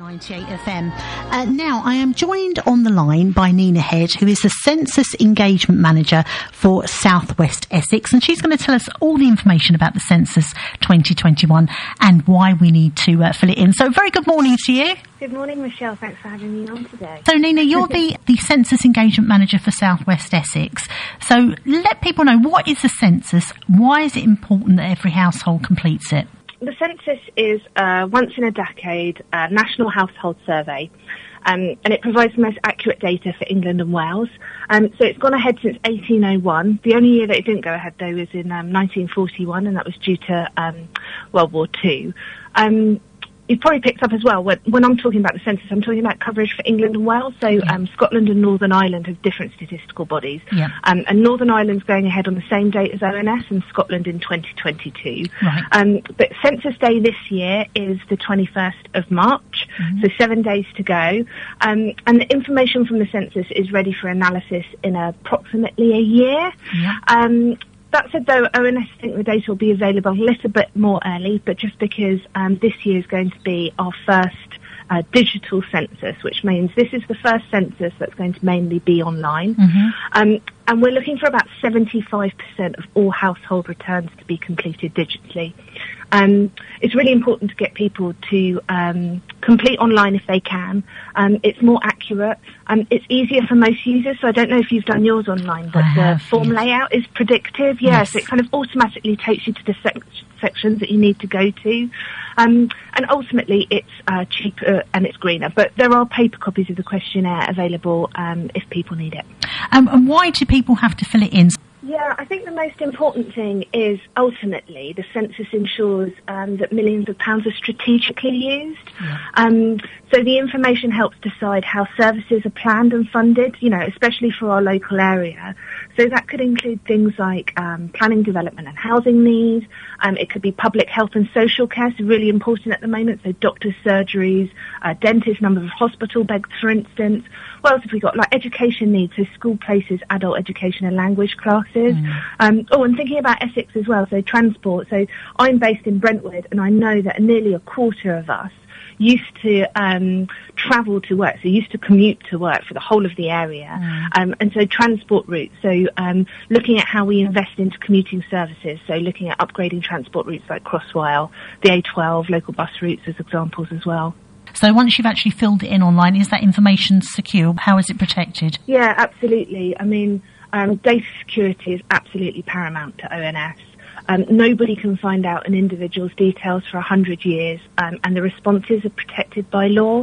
98 FM. Now, I am joined on the line by Nina Head, who is the Census Engagement Manager for South West Essex, and she's going to tell us all the information about the Census 2021 and why we need to fill it in. So, very good morning to you. Good morning, Michelle. Thanks for having me on today. So, Nina, you're the Census Engagement Manager for South West Essex. So, let people know, what is the census? Why is it important that every household completes it? The census is once in a decade national household survey, and it provides the most accurate data for England and Wales. So it's gone ahead since 1801. The only year that it didn't go ahead, though, was in 1941, and that was due to World War II. You've probably picked up as well, when I'm talking about the census, I'm talking about coverage for England and Wales. So Scotland and Northern Ireland have different statistical bodies. Yeah. And Northern Ireland's going ahead on the same date as ONS, and Scotland in 2022. Right. But Census Day this year is the 21st of March, so 7 days to go. And the information from the census is ready for analysis in approximately a year. Yeah. That said, though, ONS think the data will be available a little bit more early, but just because this year is going to be our first digital census, which means this is the first census that's going to mainly be online. And we're looking for about 75% of all household returns to be completed digitally. It's really important to get people to complete online if they can. It's more accurate. It's easier for most users, so I don't know if you've done yours online, but the form layout is predictive. Yes, so it kind of automatically takes you to the sections that you need to go to. And ultimately, it's cheaper and it's greener. But there are paper copies of the questionnaire available if people need it. And why do people have to fill it in? Yeah, I think the most important thing is ultimately the census ensures that millions of pounds are strategically used. Yeah. So the information helps decide how services are planned and funded, especially for our local area. So that could include things like planning, development and housing needs. It could be public health and social care, so really important at the moment. So doctors' surgeries, dentists, number of hospital beds, for instance. What else have we got? Like education needs, so school places, adult education and language classes. And thinking about Essex as well, so transport. So I'm based in Brentwood, and I know that nearly a quarter of us used to travel to work, so used to commute to work for the whole of the area. And so transport routes, so looking at how we invest into commuting services, so looking at upgrading transport routes like Crossrail, the A12, local bus routes as examples as well. So once you've actually filled it in online, is that information secure? How is it protected? Yeah, absolutely. I mean, data security is absolutely paramount to ONS. Nobody can find out an individual's details for 100 years, and the responses are protected by law.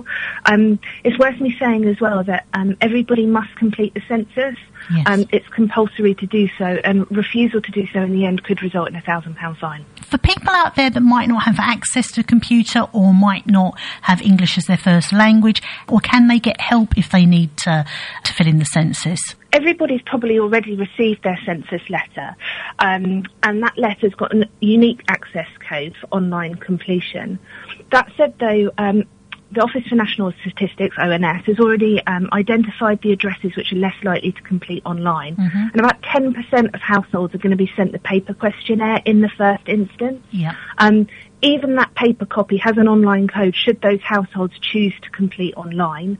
It's worth me saying as well that everybody must complete the census. Yes. It's compulsory to do so, and refusal to do so in the end could result in a £1,000 fine. For people out there that might not have access to a computer or might not have English as their first language, or can they get help if they need to fill in the census? Everybody's probably already received their census letter, and that letter's got a unique access code for online completion. That said, though, the Office for National Statistics, ONS, has already identified the addresses which are less likely to complete online. And about 10% of households are going to be sent the paper questionnaire in the first instance. Yeah. Even that paper copy has an online code should those households choose to complete online.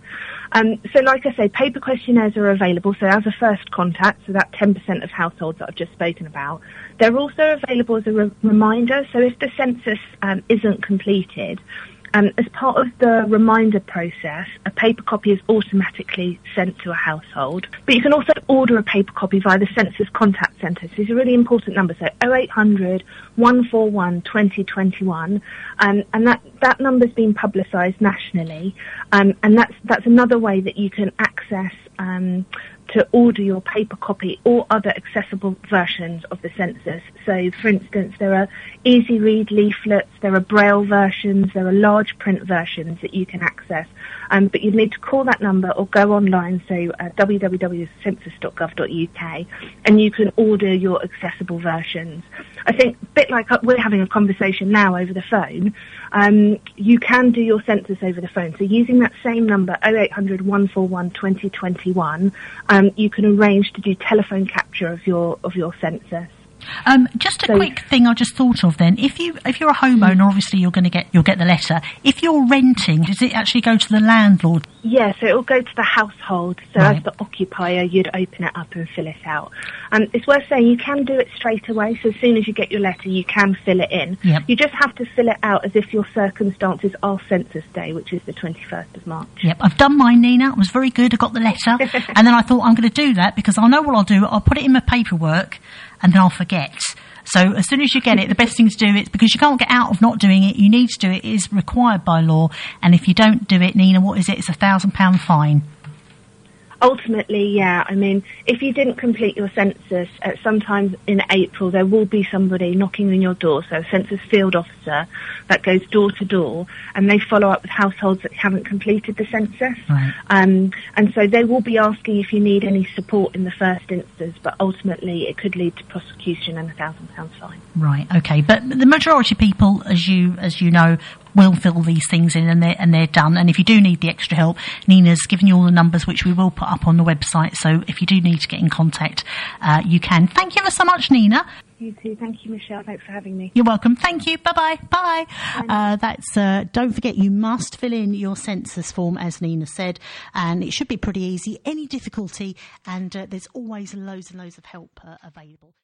So like I say, paper questionnaires are available, so as a first contact, so that 10% of households that I've just spoken about. They're also available as a reminder, so if the census isn't completed, as part of the reminder process, a paper copy is automatically sent to a household. But you can also order a paper copy via the Census Contact Centre. So it's a really important number, so 0800 141 2021. And that number's been publicised nationally. And that's another way that you can access to order your paper copy or other accessible versions of the census. So, for instance, there are easy read leaflets, there are braille versions, there are large print versions that you can access. But you need to call that number or go online, so www.census.gov.uk, and you can order your accessible versions. I think, a bit like we're having a conversation now over the phone, you can do your census over the phone. So using that same number, 0800 141 2021, you can arrange to do telephone capture of your census. Just a quick thing I just thought of then. If you're a homeowner, obviously you'll get the letter. If you're renting, does it actually go to the landlord? Yeah, so it will go to the household. So Right. as the occupier, you'd open it up and fill it out. It's worth saying you can do it straight away. So as soon as you get your letter, you can fill it in. Yep. You just have to fill it out as if your circumstances are Census Day, which is the 21st of March. Yep, I've done mine, Nina. It was very good. I got the letter. And then I thought, I'm going to do that because I know what I'll do. I'll put it in my paperwork and then I'll forget. So as soon as you get it, the best thing to do is, because you can't get out of not doing it, you need to do it. It is required by law. And if you don't do it, Nina, what is it? It's £1,000 fine. Ultimately, yeah. I mean, if you didn't complete your census at sometime in April, there will be somebody knocking on your door, so a census field officer that goes door to door, and they follow up with households that haven't completed the census. Right. And so they will be asking if you need any support in the first instance, but ultimately it could lead to prosecution and £1,000 fine. Right, okay. But the majority of people, as you know, will fill these things in and they're done. And if you do need the extra help, Nina's given you all the numbers, which we will put up on the website. So if you do need to get in contact, you can. Thank you ever so much, Nina. You too. Thank you, Michelle. Thanks for having me. You're welcome. Thank you. Bye-bye. Bye. Don't forget, you must fill in your census form, as Nina said, and it should be pretty easy. Any difficulty, and there's always loads and loads of help available.